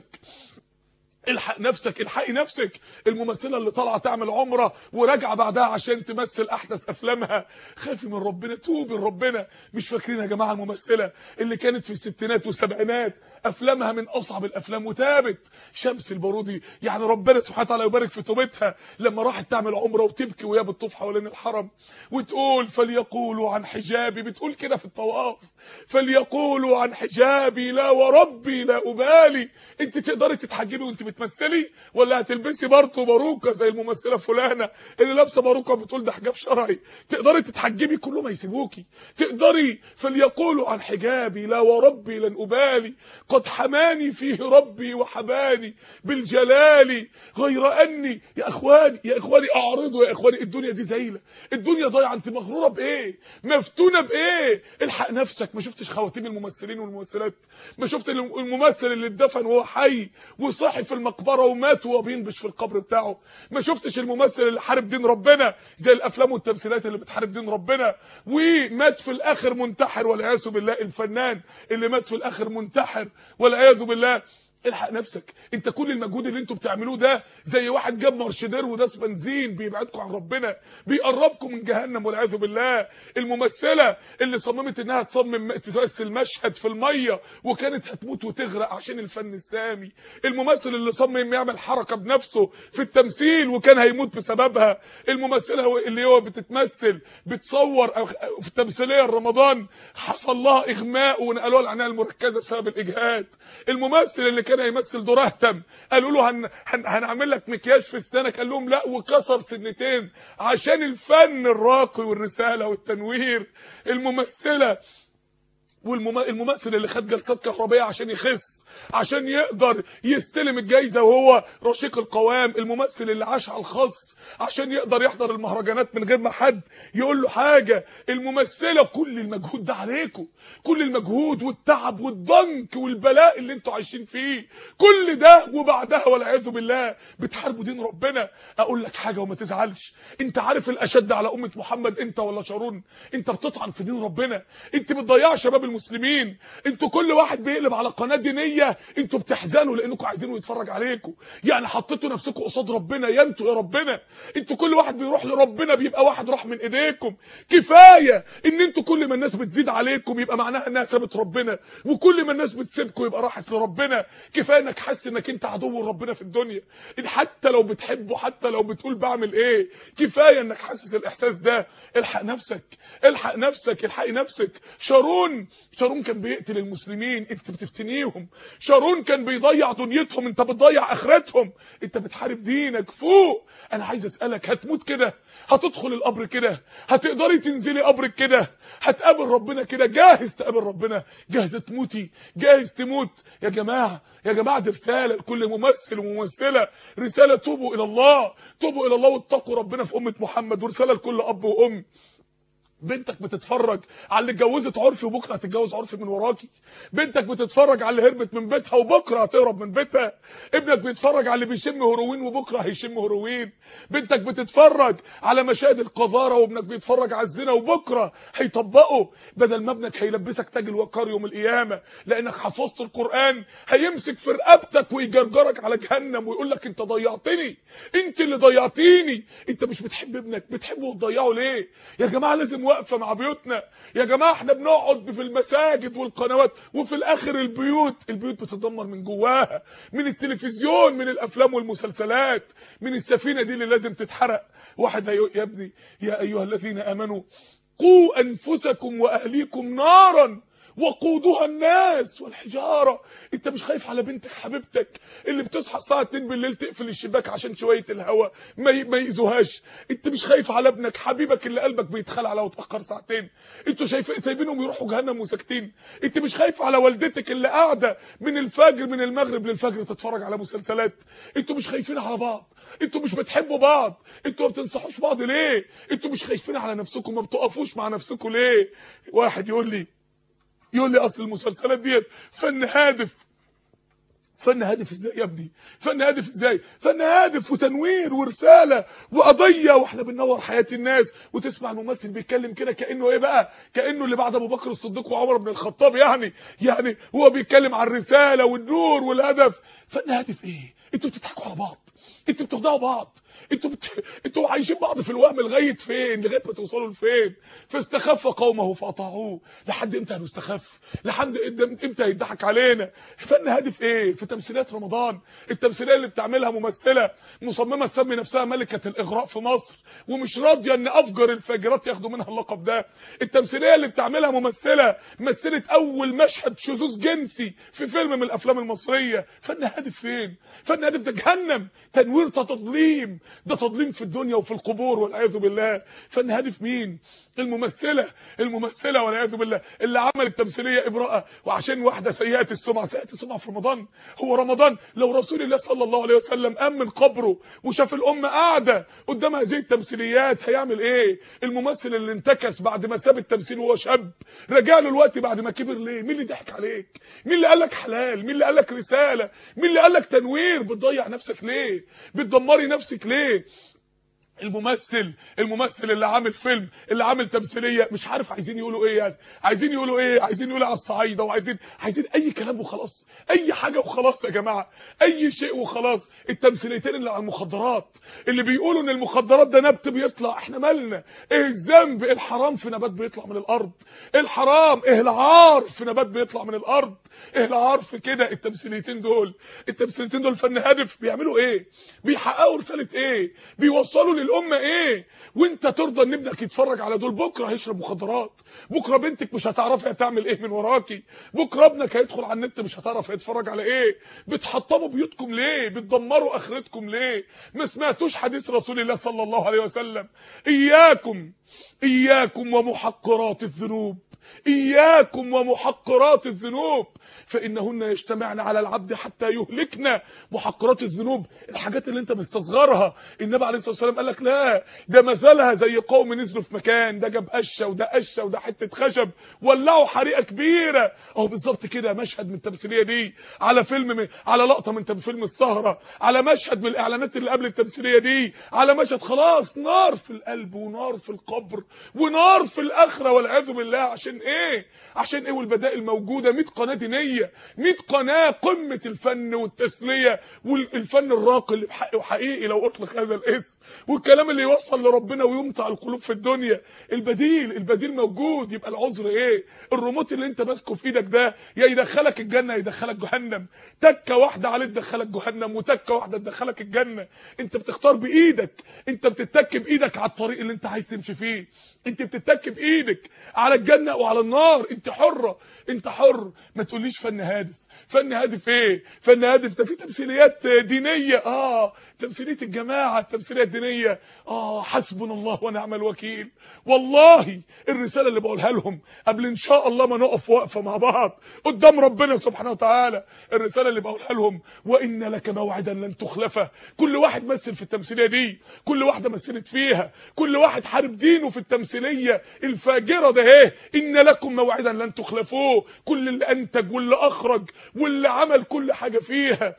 الحق نفسك، الحقي نفسك. الممثله اللي طالعه تعمل عمره وراجعه بعدها عشان تمثل احدث افلامها، خافي من ربنا، توبي لربنا. مش فاكرين يا جماعه الممثله اللي كانت في الستينات والسبعينات افلامها من اصعب الافلام وتابت؟ شمس البارودي، يعني ربنا سبحانه وتعالى يبارك في توبتها، لما راحت تعمل عمره وتبكي وهي بتطوف حوالين الحرم وتقول فليقولوا عن حجابي، بتقول كده في الطواف فليقولوا عن حجابي لا وربي لا ابالي. انت تقدري تتحجبي وانت بتمثلي، ولا هتلبسي برطو باروكه زي الممثله فلانه اللي لابسه باروكه بتقول ده حجاب شرعي؟ تقدري تتحجبي كلهم هيسيبوكي، تقدري فليقولوا عن حجابي لا وربي لن ابالي، قد حماني فيه ربي وحباني بالجلال غير اني. يا اخواني يا اخواني اعرضوا يا اخواني، الدنيا دي زيله، الدنيا ضايعه، انت مغروره بايه؟ مفتونه بايه؟ الحق نفسك. ما شفتش خواتيم الممثلين والممثلات؟ ما شفت الممثل اللي اتدفن وهو حي وصحي في المقبره ومات وهو بينبش في القبر بتاعه؟ ما شفتش الممثل اللي حارب دين ربنا زي الافلام والتمثيلات اللي بتحارب دين ربنا ومات في الاخر منتحر والعياذ بالله؟ الفنان اللي مات في الاخر منتحر والعياذ بالله. الحق نفسك. انت كل المجهود اللي انتوا بتعملوه ده زي واحد جاب مارشدير وداس بنزين، بيبعدكم عن ربنا، بيقربكم من جهنم والعياذ بالله. الممثله اللي صممت انها تصمم تمثل مشهد في الميه وكانت هتموت وتغرق عشان الفن السامي. الممثل اللي صمم يعمل حركه بنفسه في التمثيل وكان هيموت بسببها. الممثله اللي هو بتتمثل بتصور في تمثيليه رمضان حصل لها اغماء ونقلوها العنايه المركزه بسبب الاجهاد. الممثل اللي كان هيمثل دور اهتم قالوا له هن... هن... هنعمل لك مكياج في اسنانك، قال لهم لا وكسر سنتين عشان الفن الراقي والرساله والتنوير. الممثله والممثل اللي خد جلسات كهربائيه عشان يخس، عشان يقدر يستلم الجايزه وهو رشيق القوام. الممثل اللي عاش على الخاص عشان يقدر يحضر المهرجانات من غير ما حد يقول له حاجه. الممثله كل المجهود ده عليكم، كل المجهود والتعب والضنك والبلاء اللي انتوا عايشين فيه، كل ده وبعدها والعياذ بالله بتحاربوا دين ربنا. اقول لك حاجه وما تزعلش، انت عارف الاشد على امه محمد انت ولا شارون؟ انت بتطعن في دين ربنا، انت بتضيع شباب المسلمين، انتوا كل واحد بيقلب على قناه دينيه انتوا بتحزنوا لانكم عايزينه يتفرج عليكم، يعني حطيتوا نفسكم قصاد ربنا، يا انتوا يا ربنا. انتوا كل واحد بيروح لربنا بيبقى واحد راح من ايديكم. كفايه ان انتوا كل ما الناس بتزيد عليكم يبقى معناها انها سابت ربنا، وكل ما الناس بتسيبكم يبقى راحت لربنا. كفايه انك حاسس انك انت عدو ربنا في الدنيا، ان حتى لو بتحبه، حتى لو بتقول بعمل ايه، كفايه انك حاسس الاحساس ده. الحق نفسك، الحق نفسك، الحقي نفسك. شارون شارون كان بيقتل المسلمين، انت بتفتنيهم. شارون كان بيضيع دنيتهم، انت بتضيع اخرتهم. انت بتحارب دينك. فوق. انا عايز اسالك، هتموت كده؟ هتدخل القبر كده؟ هتقدري تنزلي قبرك كده؟ هتقابل ربنا كده؟ جاهز تقابل ربنا؟ جاهزه تموتي؟ جاهز تموت؟ يا جماعه يا جماعه دي رساله لكل ممثل وممثله، رساله توبوا الى الله، توبوا الى الله واتقوا ربنا في امه محمد، ورساله لكل اب وام. بنتك بتتفرج على اللي اتجوزت عرفي وبكره هتتجوز عرفي من وراكي. بنتك بتتفرج على اللي هربت من بيتها وبكره هتهرب من بيتها. ابنك بيتفرج على اللي بيشم هيروين وبكره هيشم هيروين. بنتك بتتفرج على مشاهد القذاره وابنك بيتفرج على الزنا وبكره هيطبقه. بدل ما ابنك هيلبسك تاج الوقار يوم القيامه لانك حفظت القران، هيمسك في رقبتك ويجرجرك على جهنم ويقول لك انت ضيعتني، انت اللي ضيعتيني. انت مش بتحب ابنك، بتحبه وتضيعه ليه؟ يا جماعه لازم واقفه مع بيوتنا. يا جماعه احنا بنقعد في المساجد والقنوات وفي الاخر البيوت البيوت بتتدمر من جواها، من التلفزيون، من الافلام والمسلسلات، من السفينه دي اللي لازم تتحرق. واحد يا ابني يا ايها الذين امنوا قوا انفسكم واهليكم نارا وقودها الناس والحجاره. انت مش خايف على بنتك حبيبتك اللي بتصحى الساعه اتنين بالليل تقفل الشباك عشان شويه الهواء ما ما يأذوهاش؟ انت مش خايف على ابنك حبيبك اللي قلبك بيتخلع لو اتاخر ساعتين؟ انتوا شايفين سايبينهم يروحوا جهنم وساكتين؟ انت مش خايف على والدتك اللي قاعده من الفجر من المغرب للفجر تتفرج على مسلسلات؟ انتوا مش خايفين على بعض؟ انتوا مش بتحبوا بعض؟ انتوا ما بتنصحوش بعض ليه؟ انتوا مش خايفين على نفسكم؟ ما بتقفوش مع نفسكم ليه؟ واحد يقول لي يقول لي اصل المسلسلات ديت فن هادف. فن هادف ازاي يا ابني؟ فن هادف ازاي؟ فن هادف وتنوير ورساله وقضيه، واحنا بننور حياه الناس. وتسمع الممثل بيتكلم كده كانه ايه بقى؟ كانه اللي بعد ابو بكر الصديق وعمر بن الخطاب، يعني يعني هو بيتكلم عن الرساله والنور والهدف. فن هادف ايه؟ انتوا بتضحكوا على بعض، انتوا بتخدعوا بعض، انتوا بت... انتوا عايشين بعض في الوهم لغايه فين؟ لغايه ما توصلوا لفين؟ فاستخف قومه فاطاعوه. لحد امتى هنستخف؟ لحد امتى هيضحك علينا؟ فن هادف ايه؟ في تمثيلات رمضان، التمثيليه اللي بتعملها ممثله مصممه تسمي نفسها ملكه الاغراء في مصر ومش راضيه ان افجر الفاجرات ياخدوا منها اللقب ده. التمثيليه اللي بتعملها ممثله مثلت اول مشهد شذوذ جنسي في فيلم من الافلام المصريه. فن هادف فين؟ فن هادف ده جهنم، تنوير تضليم، ده تضليم في الدنيا وفي القبور والعياذ بالله. فن هادف مين؟ الممثله الممثله والعياذ بالله اللي عملت تمثيليه ابراءه وعشان واحده سيئه السمعه. سيئه السمعه في رمضان؟ هو رمضان لو رسول الله صلى الله عليه وسلم قام من قبره وشاف الامه قاعده قدام هذه التمثيليات هيعمل ايه؟ الممثل اللي انتكس بعد ما ساب التمثيل وهو شاب رجع له الوقت بعد ما كبر ليه؟ مين اللي ضحك عليك؟ مين اللي قال لك حلال؟ مين اللي قال لك رساله؟ مين اللي قال لك تنوير؟ بتضيع نفسك ليه؟ بتدمري نفسك ليه؟ الممثل الممثل اللي عامل فيلم، اللي عامل تمثيليه، مش عارف عايزين يقولوا ايه، يعني عايزين يقولوا ايه؟ عايزين يقولوا على الصعايده وعايزين عايزين اي كلام وخلاص، اي حاجه وخلاص يا جماعه، اي شيء وخلاص. التمثيليتين اللي على المخدرات اللي بيقولوا ان المخدرات ده نبت بيطلع، احنا مالنا؟ ايه الذنب؟ ايه الحرام في نبات بيطلع من الارض؟ ايه الحرام؟ ايه العار في نبات بيطلع من الارض؟ ايه العار في كده؟ التمثيليتين دول التمثيليتين دول فن هادف. بيعملوا ايه؟ بيحققوا رساله ايه؟ بيوصلوا الامه ايه؟ وانت ترضى ان ابنك يتفرج على دول؟ بكره هيشرب مخدرات، بكره بنتك مش هتعرفي هتعمل ايه من وراكي، بكره ابنك هيدخل على النت مش هتعرف هيتفرج على ايه. بتحطموا بيوتكم ليه؟ بتدمروا اخرتكم ليه؟ ما سمعتوش حديث رسول الله صلى الله عليه وسلم؟ اياكم اياكم ومحقرات الذنوب، اياكم ومحقرات الذنوب فانهن يجتمعن على العبد حتى يهلكنا. محقرات الذنوب الحاجات اللي انت مستصغرها. النبي عليه الصلاه والسلام قال لك لا، ده مثلها زي قوم نزلوا في مكان، ده جاب قشه وده قشه وده حته خشب ولعوا حريقه كبيره. اهو بالظبط كده مشهد من التمثيليه دي، على فيلم من على لقطه من فيلم السهره، على مشهد من الاعلانات اللي قبل التمثيليه دي، على مشهد خلاص نار في القلب ونار في القبر ونار في الاخره والعياذ بالله. عشان ايه؟ عشان ايه؟ والبدائل موجوده، مية قناه دينيه، مية قناه قمه الفن والتسليه والفن الراقي اللي بحق وحقيقي لو اطلق هذا الاسم، والكلام اللي يوصل لربنا ويمتع القلوب في الدنيا. البديل البديل موجود. يبقى العذر ايه؟ الريموت اللي انت ماسكه في ايدك ده يا يدخلك الجنه يا يدخلك جهنم. تكه واحده عليه تدخلك جهنم وتكه واحده تدخلك الجنه. انت بتختار بايدك، انت بتتك بايدك على الطريق اللي انت عايز تمشي فيه، انت بتتك بايدك على الجنه وعلى النار، انت حره، انت حر. ما تقوليش فن هادف. فن هادف ايه؟ فن هادف ده في تمثيليات دينيه، اه تمثيليه الجماعه، التمثيليه الدينيه، اه حسبنا الله ونعم الوكيل. والله الرساله اللي بقولها لهم قبل ان شاء الله ما نقف وقفه مع بعض قدام ربنا سبحانه وتعالى، الرساله اللي بقولها لهم وان لك موعدا لن تخلفه. كل واحد مثل في التمثيليه دي، كل واحده مثلت فيها، كل واحد حارب دينه في التمثيليه الفاجره ده اهي. ان لكم موعدا لن تخلفوه. كل اللي انتج واللي اخرج واللي عمل كل حاجه فيها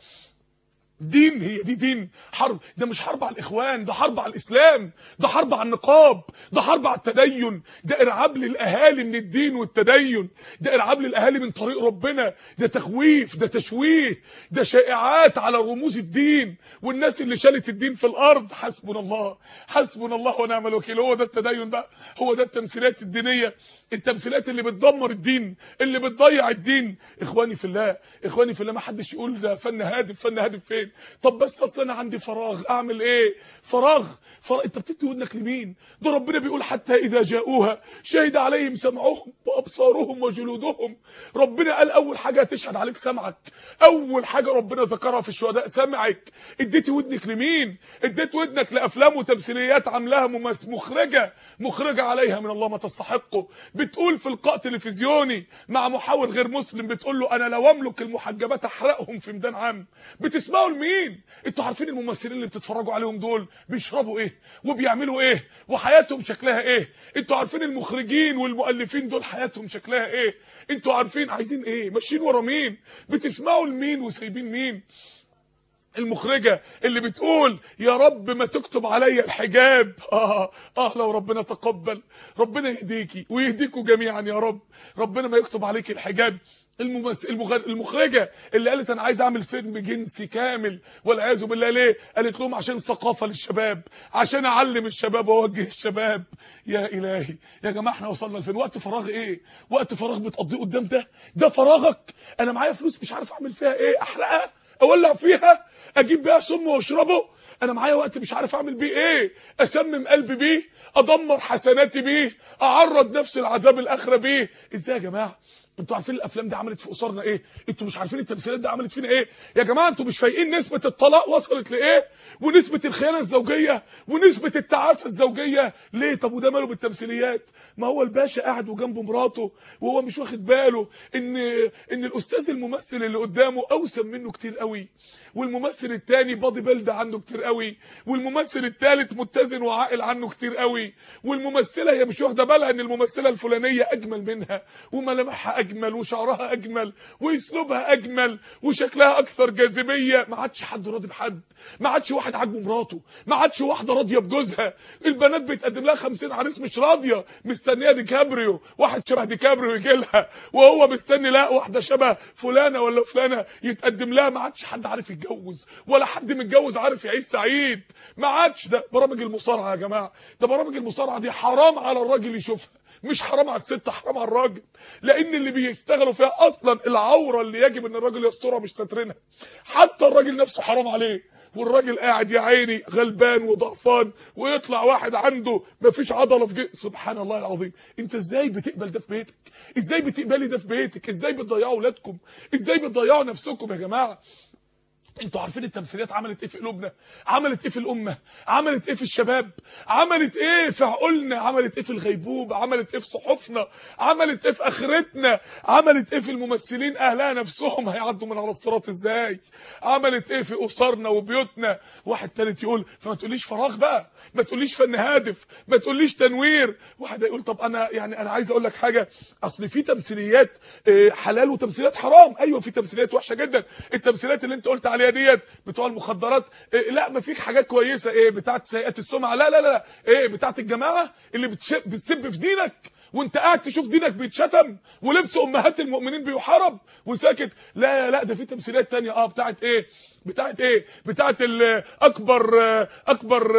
دين، هي دي دين. حرب، ده مش حرب على الاخوان، ده حرب على الاسلام، ده حرب على النقاب، ده حرب على التدين، ده ارعاب للاهالي من الدين والتدين، ده ارعاب للاهالي من طريق ربنا، ده تخويف، ده تشويه، ده شائعات على رموز الدين والناس اللي شالت الدين في الارض. حسبنا الله، حسبنا الله ونعم الوكيل. هو ده التدين بقى، هو ده التمثيلات الدينيه، التمثيلات اللي بتدمر الدين، اللي بتضيع الدين. اخواني في الله، اخواني في الله، ما حدش يقول ده فن هادف. فن هادف فين؟ طب بس اصل انا عندي فراغ، اعمل ايه؟ فراغ، فراغ. انت بتدي ودنك لمين؟ ده ربنا بيقول حتى اذا جاءوها شهد عليهم سمعهم وابصارهم وجلودهم. ربنا قال اول حاجه تشهد عليك سمعك، اول حاجه ربنا ذكرها في الشهداء سمعك. اديتي ودنك لمين؟ اديت ودنك لافلام وتمثيليات عاملاها مخرجه، مخرجه عليها من الله ما تستحقه. بتقول في لقاء تلفزيوني مع محاور غير مسلم، بتقول له انا لو املك المحجبات احرقهم في ميدان عام. بتسمعوا لمين؟ انتوا عارفين الممثلين اللي بتتفرجوا عليهم دول بيشربوا ايه وبيعملوا ايه وحياتهم شكلها ايه؟ انتوا عارفين المخرجين والمؤلفين دول حياتهم شكلها ايه؟ انتوا عارفين عايزين ايه؟ ماشيين ورا مين؟ بتسمعوا لمين وسايبين مين؟ المخرجة اللي بتقول يا رب ما تكتب عليا الحجاب. اه اه لو ربنا تقبل، ربنا يهديكي ويهديكوا جميعا يا رب، ربنا ما يكتب عليك الحجاب. الممثل المخرجه اللي قالت انا عايز اعمل فيلم جنسي كامل والعياذ بالله، ليه؟ قالت لهم عشان ثقافه للشباب، عشان اعلم الشباب واوجه الشباب. يا الهي يا جماعه احنا وصلنا لفين؟ وقت فراغ ايه؟ وقت فراغ بتقضيه قدام ده؟ ده فراغك؟ انا معايا فلوس مش عارف اعمل فيها ايه، احرقها؟ اولع فيها؟ اجيب بيها سم واشربه؟ انا معايا وقت مش عارف اعمل بيه ايه، اسمم قلبي بيه، ادمر حسناتي بيه، اعرض نفسي لعذاب الاخره بيه. ازاي يا جماعه؟ انتوا عارفين الافلام دي عملت في اسرنا ايه؟ انتوا مش عارفين التمثيلات دي عملت فينا ايه؟ يا جماعه انتوا مش فايقين نسبه الطلاق وصلت لايه؟ ونسبه الخيانه الزوجيه ونسبه التعاسه الزوجيه ليه؟ طب وده ماله بالتمثيليات؟ ما هو الباشا قاعد وجنبه مراته وهو مش واخد باله ان ان الاستاذ الممثل اللي قدامه اوسم منه كتير قوي، والممثل الثاني بادي بيلد عنه كتير قوي، والممثل الثالث متزن وعاقل عنه كتير قوي، والممثله هي مش واخده بالها ان الممثله الفلانيه اجمل منها وملامحها اجمل وشعرها اجمل واسلوبها اجمل وشكلها اكثر جاذبيه. ما عادش حد راضي بحد، ما عادش واحد عاجبه مراته، ما عادش واحده راضيه بجوزها. البنات بيتقدم لها خمسين عريس مش راضيه، مستنيه ديكابريو، واحد شبه ديكابريو يجي لها، وهو مستني لا واحده شبه فلانه ولا فلانه يتقدم لها. ما عادش حد عارف يتجوز ولا حد متجوز عارف يعيش سعيد. ما عادش. ده برامج المصارعه يا جماعه، ده برامج المصارعه دي حرام على الراجل يشوفها، مش حرام على الست، حرام على الراجل، لان اللي بيشتغلوا فيها اصلا العوره اللي يجب ان الراجل يسترها مش ساترينها. حتى الراجل نفسه حرام عليه، والراجل قاعد يا عيني غلبان وضعفان، ويطلع واحد عنده مفيش عضله في جسمه. سبحان الله العظيم. انت ازاي بتقبل ده في بيتك؟ ازاي بتقبلي ده في بيتك؟ ازاي بتضيعوا اولادكم؟ ازاي بتضيعوا نفسكم يا جماعه؟ انتوا عارفين التمثيليات عملت ايه في قلوبنا؟ عملت ايه في الامه؟ عملت ايه في الشباب؟ عملت ايه في عقولنا؟ عملت ايه في الغيبوبه؟ عملت ايه في صحفنا؟ عملت ايه في اخرتنا؟ عملت ايه في الممثلين اهلها نفسهم هيعدوا من على الصراط ازاي؟ عملت ايه في اسرنا وبيوتنا؟ واحد تالت يقول فما تقوليش فراغ بقى، ما تقوليش فن هادف، ما تقوليش تنوير. واحد يقول طب انا يعني انا عايز اقول لك حاجه، اصل في تمثيليات حلال وتمثيليات حرام. ايوه في تمثيليات وحشه جدا، التمثيليات اللي انت قلت عليها ديت بتوع المخدرات. إيه لا ما فيك حاجات كويسه، ايه بتاعه سيئات السمعه، لا لا لا ايه بتاعه الجماعه اللي بتسب في دينك وانت قاعد تشوف دينك بيتشتم ولبس امهات المؤمنين بيحارب وساكت. لا لا ده في تمثيليات تانية اه بتاعه ايه بتاعه ايه بتاعه الاكبر اكبر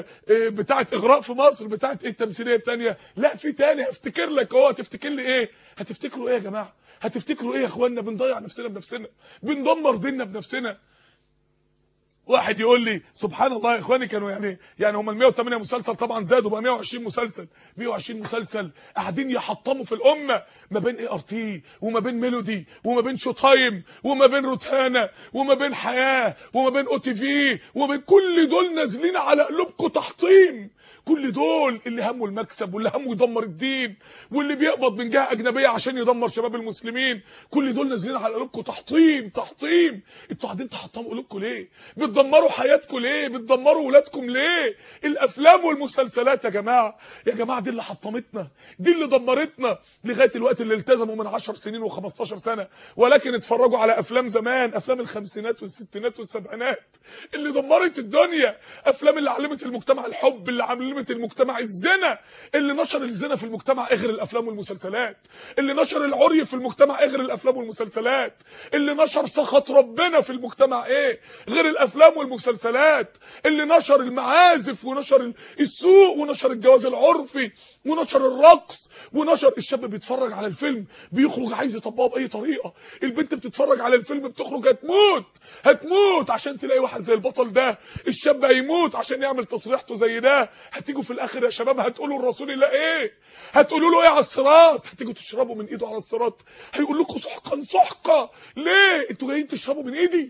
بتاعه اغراء في مصر، بتاعه ايه التمثيليه التانية؟ لا في تاني هفتكر لك اهو. هتفتكر لي ايه؟ هتفتكروا ايه يا جماعه؟ هتفتكروا ايه يا اخوانا؟ بنضيع نفسنا بنفسنا، بندمر ديننا بنفسنا. واحد يقول لي سبحان الله يا اخواني، كانوا يعني يعني هم ال مية وتمانية مسلسل طبعا زادوا بقى مية وعشرين مسلسل، مية وعشرين مسلسل قاعدين يحطموا في الامه ما بين اي ار تي وما بين ميلودي وما بين شو تايم وما بين روتانا وما بين حياه وما بين او تي في وما بين كل دول نازلين على قلوبكم تحطيم. كل دول اللي همه المكسب واللي همه يدمر الدين واللي بيقبض من جهه اجنبيه عشان يدمر شباب المسلمين، كل دول نازلين على قلوبكم تحطيم تحطيم. انتوا قاعدين تحطموا قلوبكم ليه؟ بتدمروا حياتكم ليه؟ بتدمروا ولادكم ليه؟ الافلام والمسلسلات يا جماعه يا جماعه دي اللي حطمتنا، دي اللي دمرتنا لغايه الوقت اللي التزموا من عشر سنين وخمستاشر سنه، ولكن اتفرجوا على افلام زمان، افلام الخمسينات والستينات والسبعينات اللي دمرت الدنيا، افلام اللي علمت المجتمع الحب، اللي علمت المجتمع الزنا، اللي نشر الزنا في المجتمع غير الافلام والمسلسلات، اللي نشر العري في المجتمع غير الافلام والمسلسلات، اللي نشر سخط ربنا في المجتمع ايه غير الافلام والمسلسلات، اللي نشر المعازف ونشر السوق ونشر الجواز العرفي ونشر الرقص ونشر. الشاب بيتفرج على الفيلم بيخرج عايز يطبقه باي طريقه، البنت بتتفرج على الفيلم بتخرج هتموت هتموت عشان تلاقي واحد زي البطل ده، الشاب هيموت عشان يعمل تصريحته زي ده. هتيجوا في الاخر يا شباب هتقولوا لرسول الله ايه؟ هتقولوا له ايه على الصراط؟ هتيجوا تشربوا من ايده على الصراط هيقول لكم سحقا سحقا. ليه انتوا جايين تشربوا من ايدي؟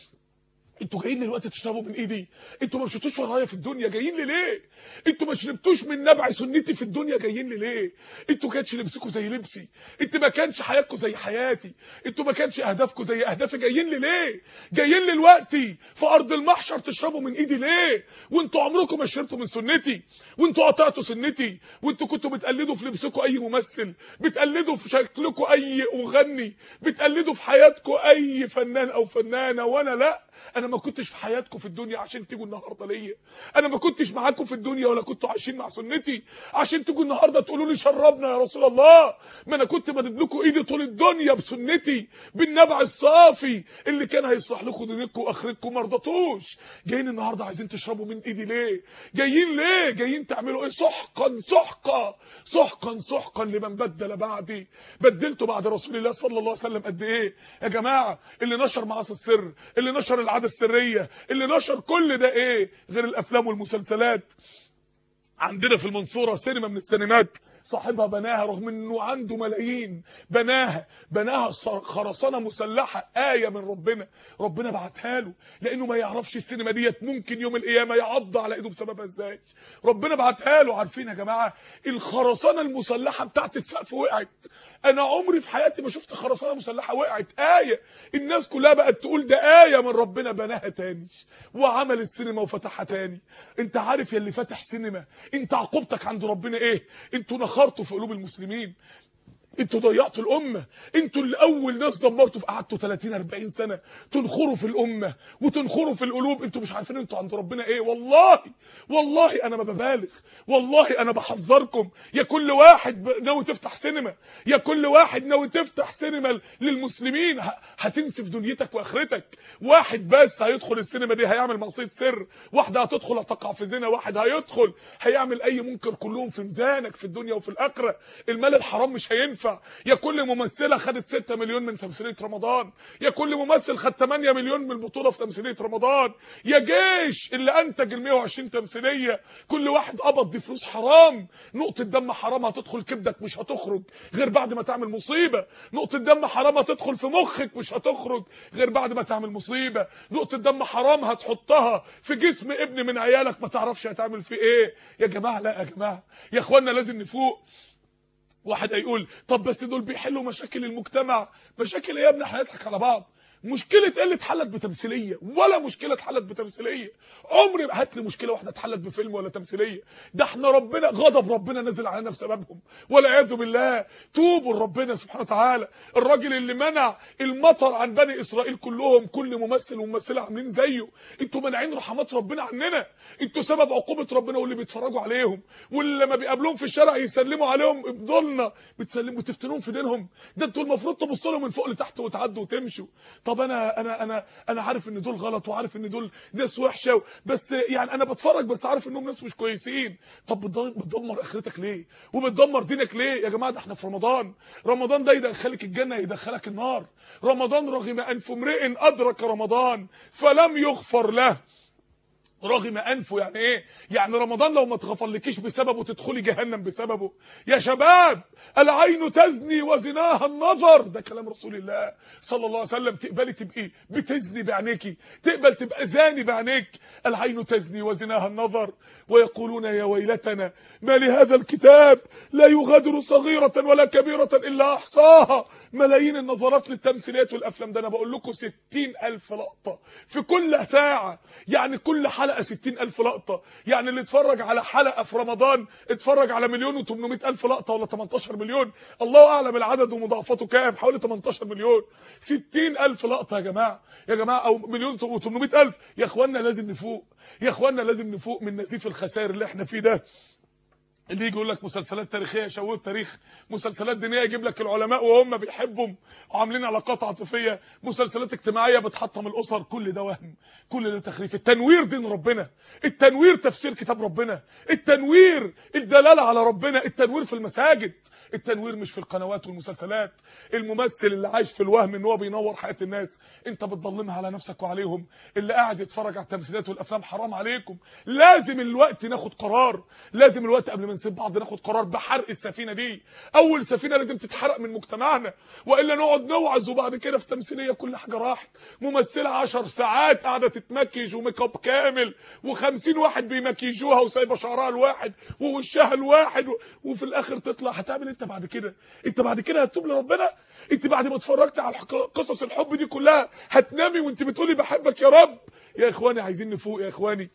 انتوا جايين دلوقتي تشربوا من ايدي؟ انتوا ما مشيتوش ورايا في الدنيا، جايين لي ليه؟ انتوا ما شربتوش من نبع سنتي في الدنيا، جايين لي ليه؟ انتوا كانش لبسكم زي لبسي، انتوا ما كانش حياتكم زي حياتي، انتوا ما كانش اهدافكم زي اهدافي، جايين لي ليه؟ جايين لي دلوقتي في ارض المحشر تشربوا من ايدي ليه؟ وانتوا عمركم ما شربتوا من سنتي، وانتوا قطعتوا سنتي، وانتوا كنتوا بتقلدوا في لبسكم اي ممثل، بتقلدوا في شكلكم اي مغني، بتقلدوا في حياتكم اي فنان او فنانه، وانا لا، انا ما كنتش في حياتكم في الدنيا عشان تيجوا النهارده ليا، انا ما كنتش معاكم في الدنيا ولا كنتوا عايشين مع سنتي عشان تيجوا النهارده تقولوا لي شربنا يا رسول الله. ما انا كنت بدد لكم ايدي طول الدنيا بسنتي بالنبع الصافي اللي كان هيصلح لكم دنيتكم واخرتكم، ما رضيتوش. جايين النهارده عايزين تشربوا من ايدي ليه؟ جايين ليه؟ جايين تعملوا ايه؟ سحقا سحقا سحقا سحقا لمن بدل بعدي. بدلتوا بعد رسول الله صلى الله عليه وسلم قد ايه يا جماعه؟ اللي نشر معاصي السر، اللي نشر العاده السريه، اللي نشر كل ده ايه غير الافلام والمسلسلات؟ عندنا في المنصوره سينما من السينمات صاحبها بناها رغم انه عنده ملايين، بناها بناها خرسانه مسلحه، ايه من ربنا، ربنا بعتها له لانه ما يعرفش السينما ديت ممكن يوم القيامه يعض على ايده بسببها ازاي. ربنا بعتها له. عارفين يا جماعه الخرسانه المسلحه بتاعت السقف وقعت، انا عمري في حياتي ما شفت خرسانه مسلحه وقعت، ايه الناس كلها بقت تقول ده ايه من ربنا، بناها تاني وعمل السينما وفتحها تاني. انت عارف يا اللي فاتح سينما انت عقوبتك عند ربنا ايه؟ انتوا نخرتوا في قلوب المسلمين، انتوا ضيعتوا الامه، انتوا اللي اول ناس دمرتوا، في قعدتوا تلاتين اربعين سنه تنخروا في الامه وتنخروا في القلوب، انتوا مش عارفين انتوا عند ربنا ايه. والله والله انا ما ببالغ، والله انا بحذركم يا كل واحد ناوي تفتح سينما، يا كل واحد ناوي تفتح سينما للمسلمين، هتنسي في دنيتك واخرتك. واحد بس هيدخل السينما دي هيعمل معصيه سر، واحده هتدخل هتقع في زنا، واحد هيدخل هيعمل اي منكر، كلهم في ميزانك في الدنيا وفي الاخره. المال الحرام مش هينفع. يا كل ممثله خدت ستة مليون من تمثيليه رمضان، يا كل ممثل خد تمانية مليون من البطوله في تمثيليه رمضان، يا جيش اللي انتج ال مية وعشرين تمثيليه كل واحد قبض دي فلوس حرام. نقطه دم حرام هتدخل كبدك مش هتخرج غير بعد ما تعمل مصيبه، نقطه دم حرام هتدخل في مخك مش هتخرج غير بعد ما تعمل مصيبه، نقطه دم حرام هتحطها في جسم ابن من عيالك ما تعرفش هتعمل فيه ايه. يا جماعه لا يا جماعه يا اخوانا لازم نفوق. واحد هيقول طب بس دول بيحلوا مشاكل المجتمع، مشاكل ايه يا ابني؟ هنضحك على بعض. مشكله ايه اللي اتحلت بتمثيليه؟ ولا مشكله اتحلت بتمثيليه. عمري ما هات لي مشكله واحده اتحلت بفيلم ولا تمثيليه. ده احنا ربنا غضب ربنا نزل علينا بسببهم والعياذ بالله. توبوا لربنا سبحانه وتعالى. الراجل اللي منع المطر عن بني اسرائيل كلهم، كل ممثل وممثله عاملين زيه. انتوا مانعين رحمات ربنا عننا، انتوا سبب عقوبه ربنا، واللي بيتفرجوا عليهم واللي لما بيقابلوهم في الشارع يسلموا عليهم ابضلنا، بتسلموا تفتنون في دينهم. ده انتوا المفروض تبصوا لهم من فوق لتحت وتعدوا وتمشوا. طب انا انا انا انا عارف ان دول غلط وعارف ان دول ناس وحشه، بس يعني انا بتفرج بس عارف انهم ناس مش كويسين. طب بتدمر اخرتك ليه وبتدمر دينك ليه يا جماعه؟ ده احنا في رمضان. رمضان ده يدخلك الجنه يدخلك النار. رمضان رغم انف امرئ ادرك رمضان فلم يغفر له. رغم انفه يعني ايه؟ يعني رمضان لو ما اتغفرلكيش بسببه تدخلي جهنم بسببه. يا شباب العين تزني وزناها النظر، ده كلام رسول الله صلى الله عليه وسلم. تقبلي تبقي بتزني بعينيكي، تقبل تبقى زاني بعينيك. العين تزني وزناها النظر ويقولون يا ويلتنا ما لهذا الكتاب لا يغادر صغيرة ولا كبيرة الا احصاها. ملايين النظرات للتمثيليات والافلام. ده انا بقول لكم ستين الف لقطة في كل ساعة، يعني كل حلقة حلقه ستين الف لقطه. يعني اللي اتفرج على حلقه في رمضان اتفرج على مليون وتمنمية الف لقطه ولا تمنتاشر مليون، الله اعلم العدد ومضاعفاته كام، حوالي تمنتاشر مليون. ستين الف لقطه يا جماعه يا جماعه، او مليون وتمنمية الف. يا اخوانا لازم نفوق، يا اخوانا لازم نفوق من نزيف الخسائر اللي احنا فيه ده. اللي يجي يقول لك مسلسلات تاريخيه يشوه التاريخ، مسلسلات دينيه يجيب لك العلماء وهم بيحبهم وعاملين علاقات عاطفيه، مسلسلات اجتماعيه بتحطم الاسر، كل ده وهم، كل ده تخريف. التنوير دين ربنا، التنوير تفسير كتاب ربنا، التنوير الدلاله على ربنا، التنوير في المساجد، التنوير مش في القنوات والمسلسلات. الممثل اللي عايش في الوهم ان هو بينور حياه الناس انت بتضلمها على نفسك وعليهم. اللي قاعد يتفرج على التمثيلات والافلام حرام عليكم. لازم الوقت ناخد قرار، لازم الوقت قبل ما نسيب بعض ناخد قرار بحرق السفينه دي. اول سفينه لازم تتحرق من مجتمعنا، والا نقعد نوعظ وبعد كده في تمثيليه كل حاجه راحت. ممثله عشر ساعات قاعده تتمكيج وميك اب كامل وخمسين واحد بيمكيجوها وسايبه شعرها الواحد ووشها الواحد و... وفي الاخر تطلع. هتعمل انت بعد كده؟ انت بعد كده هتتوب لربنا؟ انت بعد ما اتفرجت على قصص الحب دي كلها هتنامي وانت بتقولي بحبك يا رب؟ يا اخواني عايزين نفوق، يا اخواني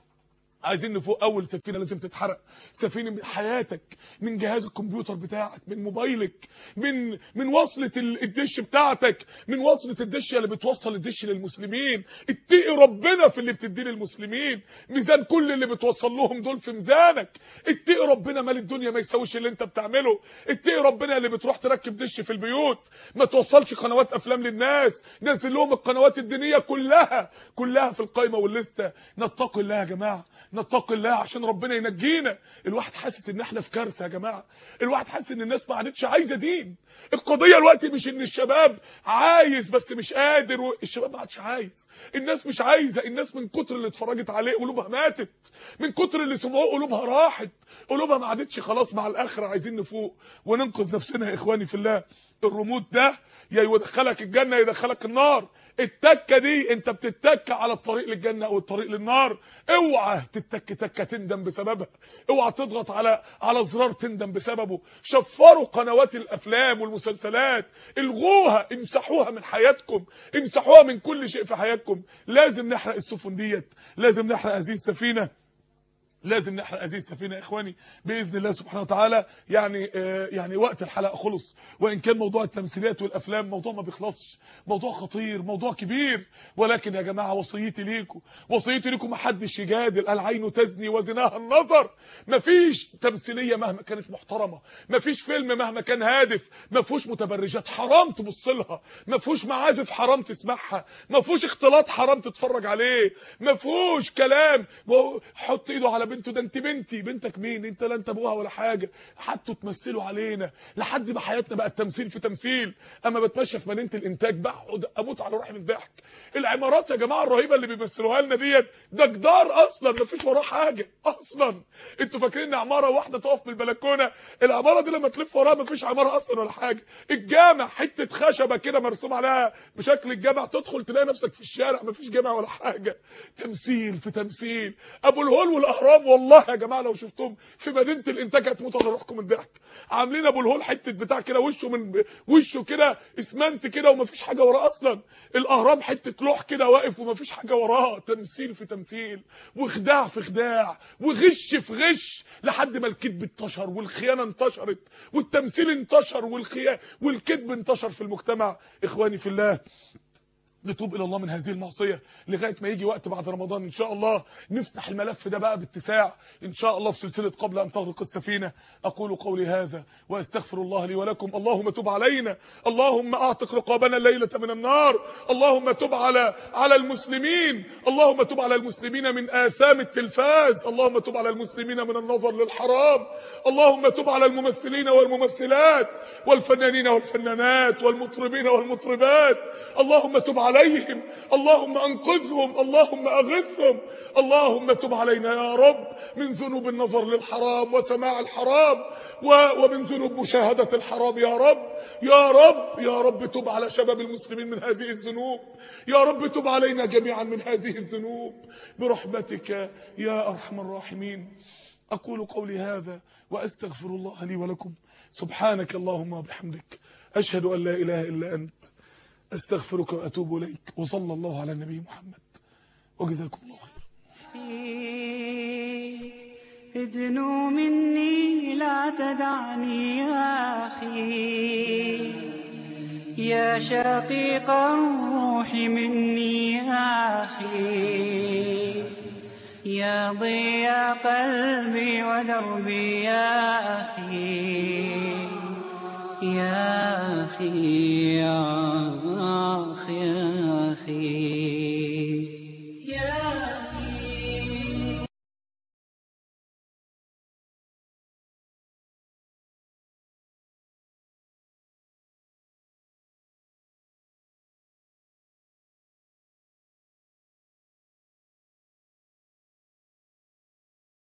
عايزين نفوق. اول سفينه لازم تتحرق سفينه من حياتك، من جهاز الكمبيوتر بتاعك، من موبايلك، من من وصله الدش بتاعتك، من وصله الدش اللي بتوصل الدش للمسلمين. اتقي ربنا في اللي بتديه للمسلمين، ميزان كل اللي بتوصل لهم دول في ميزانك. اتقي ربنا، مال الدنيا ما يساويش اللي انت بتعمله. اتقي ربنا اللي بتروح تركب دش في البيوت، ما توصلش قنوات افلام للناس، نزل لهم القنوات الدينيه كلها كلها في القايمه والليسته. نتقي الله يا جماعه، نتقي الله عشان ربنا ينجينا. الواحد حاسس ان احنا في كارثه يا جماعه، الواحد حاسس ان الناس ما عادتش عايزه دين. القضيه دلوقتي مش ان الشباب عايز بس مش قادر و... الشباب ما عادش عايز، الناس مش عايزه، الناس من كتر اللي اتفرجت عليه قلوبها ماتت، من كتر اللي سمعوه قلوبها راحت، قلوبها ما عادتش خلاص مع الاخره. عايزين نفوق وننقذ نفسنا يا اخواني في الله. الريموت ده يا يدخلك الجنه يدخلك النار. التكه دي انت بتتك على الطريق للجنه او الطريق للنار. اوعى تتك تكه تندم بسببها، اوعى تضغط على على زرار تندم بسببه. شفروا قنوات الافلام والمسلسلات، الغوها، امسحوها من حياتكم، امسحوها من كل شيء في حياتكم. لازم نحرق السفن ديت، لازم نحرق هذه السفينه، لازم نحرق هذه السفينه يا اخواني باذن الله سبحانه وتعالى. يعني آه يعني وقت الحلقه خلص، وان كان موضوع التمثيليات والافلام موضوع ما بيخلصش، موضوع خطير، موضوع كبير، ولكن يا جماعه وصيتي ليكم، وصيتي ليكم ما حدش يجادل. العين تزني وزناها النظر. مفيش تمثيليه مهما كانت محترمه، مفيش فيلم مهما كان هادف ما فيهوش متبرجات حرام تبص لها، ما فيهوش معازف حرام تسمعها، ما فيهوش اختلاط حرام تتفرج عليه، ما فيهوش كلام حط ايده على بنته. ده انت بنتي، بنتك مين انت؟ لا انت ابوها ولا حاجه. حتى تمثلوا علينا لحد ما حياتنا بقت تمثيل في تمثيل. اما بتمشى في مدينه الانتاج بقعد اموت على روحي من الضحك. العمارات يا جماعه الرهيبه اللي بيمثلوها لنا ديت ده جدار اصلا ما فيش وراه حاجه اصلا. انتوا فاكرين ان عماره واحده تقف بالبلكونه؟ العماره دي لما تلف وراها ما فيش عماره اصلا ولا حاجه. الجامع حته خشبه كده مرسوم عليها بشكل الجامع، تدخل تلاقي نفسك في الشارع ما فيش جامع ولا حاجه. تمثيل في تمثيل. ابو الهول والاهرام والله يا جماعه لو شفتهم في مدينه الانتاج هتموتوا على روحكم من الضحك. عاملين ابو الهول حته بتاع كده وشه من وشه كده اسمنت كده ومفيش حاجه وراه اصلا. الاهرام حته لوح كده واقف ومفيش حاجه وراه. تمثيل في تمثيل، وخداع في خداع، وغش في غش، لحد ما الكذب انتشر والخيانه انتشرت والتمثيل انتشر والخيانه والكذب انتشر في المجتمع. اخواني في الله نتوب الى الله من هذه المعصيه لغايه ما يجي وقت بعد رمضان ان شاء الله نفتح الملف ده بقى باتساع ان شاء الله في سلسله قبل ان تغرق السفينه. اقول قولي هذا واستغفر الله لي ولكم. اللهم تب علينا، اللهم اعتق رقابنا الليله من النار، اللهم تب على على المسلمين، اللهم تب على المسلمين من آثام التلفاز، اللهم تب على المسلمين من النظر للحرام، اللهم تب على الممثلين والممثلات والفنانين والفنانات والمطربين والمطربات، اللهم تب عليهم، اللهم انقذهم، اللهم اغثهم، اللهم تب علينا يا رب من ذنوب النظر للحرام وسماع الحرام ومن ذنوب مشاهدة الحرام يا رب. يا رب يا رب تب على شباب المسلمين من هذه الذنوب، يا رب تب علينا جميعا من هذه الذنوب برحمتك يا ارحم الراحمين. اقول قولي هذا واستغفر الله لي ولكم. سبحانك اللهم وبحمدك، اشهد ان لا اله الا انت، استغفرك واتوب اليك. وصلى الله على النبي محمد، وجزاكم الله خير. ادنوا مني لا تدعني يا أخي، يا شقيق الروح مني يا أخي، يا ضياء قلبي ودربي يا أخي، يا أخي يا أخي يا أخي.